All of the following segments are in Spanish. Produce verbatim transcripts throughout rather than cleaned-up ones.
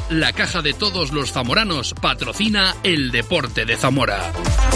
la caja de todos los zamoranos, patrocina el deporte de Zamora.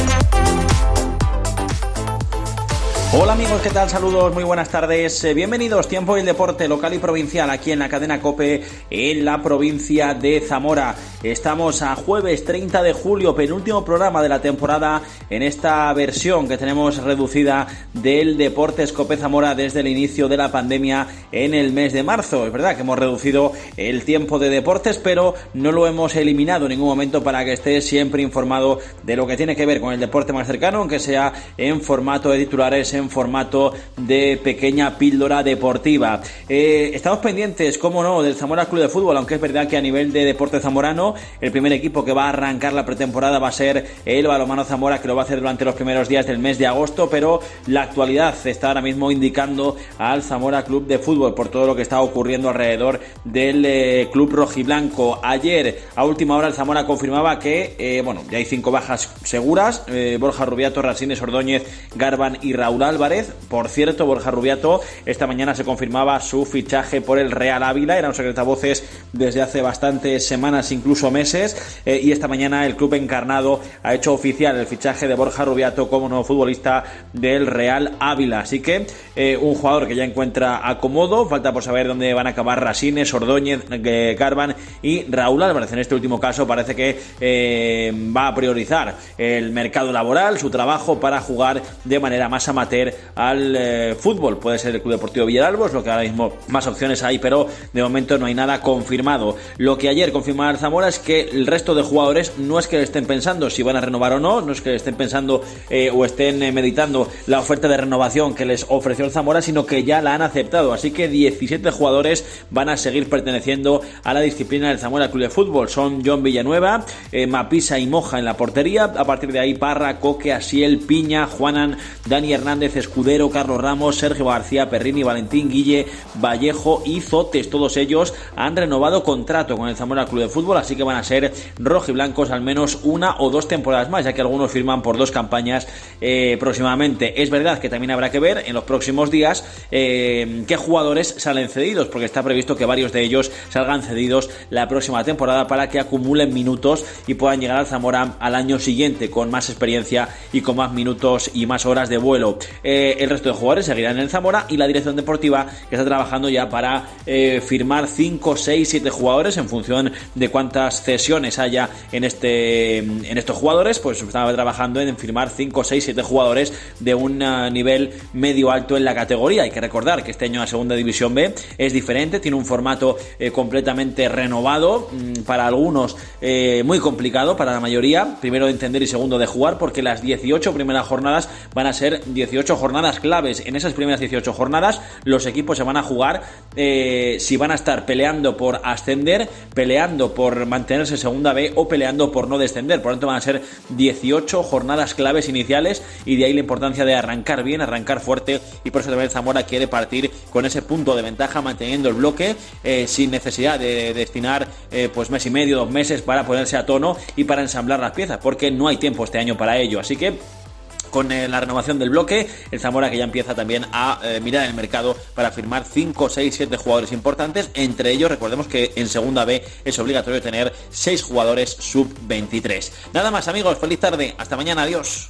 Hola amigos, ¿qué tal? Saludos, muy buenas tardes. Eh, bienvenidos, tiempo del deporte local y provincial aquí en la cadena COPE en la provincia de Zamora. Estamos a jueves treinta de julio, penúltimo programa de la temporada en esta versión que tenemos reducida del Deportes COPE Zamora desde el inicio de la pandemia en el mes de marzo. Es verdad que hemos reducido el tiempo de deportes, pero no lo hemos eliminado en ningún momento para que estés siempre informado de lo que tiene que ver con el deporte más cercano, aunque sea en formato de titulares, en en formato de pequeña píldora deportiva. Eh, estamos pendientes, como no, del Zamora Club de Fútbol, aunque es verdad que a nivel de deporte zamorano, el primer equipo que va a arrancar la pretemporada va a ser el Balonmano Zamora, que lo va a hacer durante los primeros días del mes de agosto, pero la actualidad está ahora mismo indicando al Zamora Club de Fútbol por todo lo que está ocurriendo alrededor del eh, club rojiblanco. Ayer, a última hora, el Zamora confirmaba que, eh, bueno, ya hay cinco bajas seguras, eh, Borja Rubiato, Rasines Ordóñez, Garban y Raúl Álvarez. Por cierto, Borja Rubiato esta mañana se confirmaba su fichaje por el Real Ávila, era un secretavoces desde hace bastantes semanas, incluso meses, eh, y esta mañana el club encarnado ha hecho oficial el fichaje de Borja Rubiato como nuevo futbolista del Real Ávila, así que eh, un jugador que ya encuentra acomodo. Falta por saber dónde van a acabar Rasines, Ordóñez, eh, Garban y Raúl Álvarez. En este último caso parece que eh, va a priorizar el mercado laboral, su trabajo, para jugar de manera más amateur al eh, fútbol. Puede ser el Club Deportivo Villalbos, lo que ahora mismo más opciones hay, pero de momento no hay nada confirmado. Lo que ayer confirmaba el Zamora es que el resto de jugadores no es que estén pensando si van a renovar o no, no es que estén pensando eh, o estén eh, meditando la oferta de renovación que les ofreció el Zamora, sino que ya la han aceptado. Así que diecisiete jugadores van a seguir perteneciendo a la disciplina del Zamora Club de Fútbol. Son John Villanueva, eh, Mapisa y Moja en la portería. A partir de ahí, Parra, Coque, Asiel, Piña, Juanan, Dani Hernández, Escudero, Carlos Ramos, Sergio García, Perrini, Valentín, Guille, Vallejo y Zotes. Todos ellos han renovado contrato con el Zamora Club de Fútbol, así que van a ser rojiblancos al menos una o dos temporadas más, ya que algunos firman por dos campañas eh, próximamente. Es verdad que también habrá que ver en los próximos días eh, qué jugadores salen cedidos, porque está previsto que varios de ellos salgan cedidos la próxima temporada para que acumulen minutos y puedan llegar al Zamora al año siguiente con más experiencia y con más minutos y más horas de vuelo. Eh, el resto de jugadores seguirán en el Zamora y la dirección deportiva, que está trabajando ya para eh, firmar cinco, seis, siete jugadores en función de cuántas cesiones haya en este en estos jugadores, pues estaba trabajando en firmar cinco, seis, siete jugadores de un uh, nivel medio alto en la categoría. Hay que recordar que este año la segunda división B es diferente, tiene un formato eh, completamente renovado, mmm, para algunos eh, muy complicado, para la mayoría, primero de entender y segundo de jugar, porque las dieciocho primeras jornadas van a ser dieciocho jornadas claves. En esas primeras dieciocho jornadas los equipos se van a jugar eh, si van a estar peleando por ascender, peleando por mantenerse en segunda B o peleando por no descender. Por lo tanto van a ser dieciocho jornadas claves iniciales, y de ahí la importancia de arrancar bien, arrancar fuerte, y por eso también Zamora quiere partir con ese punto de ventaja, manteniendo el bloque eh, sin necesidad de destinar eh, pues mes y medio, dos meses para ponerse a tono y para ensamblar las piezas, porque no hay tiempo este año para ello. Así que con eh, la renovación del bloque, el Zamora que ya empieza también a eh, mirar el mercado para firmar cinco, seis, siete jugadores importantes. Entre ellos, recordemos que en segunda B es obligatorio tener seis jugadores sub veintitrés. Nada más amigos, feliz tarde, hasta mañana, adiós.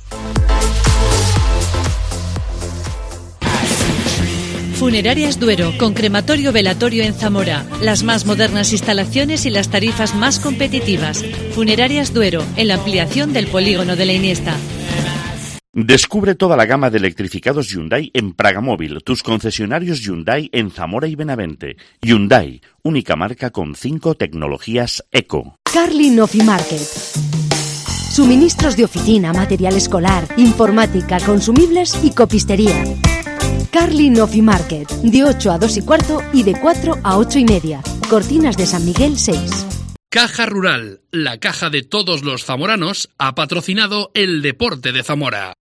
Funerarias Duero, con crematorio velatorio en Zamora. Las más modernas instalaciones y las tarifas más competitivas. Funerarias Duero, en la ampliación del polígono de la Iniesta. Descubre toda la gama de electrificados Hyundai en Pragamóvil, tus concesionarios Hyundai en Zamora y Benavente. Hyundai, única marca con cinco tecnologías eco. Carlin Office Market. Suministros de oficina, material escolar, informática, consumibles y copistería. Carlin Office Market, de ocho a dos y cuarto y de cuatro a ocho y media. Cortinas de San Miguel seis. Caja Rural, la caja de todos los zamoranos, ha patrocinado el deporte de Zamora.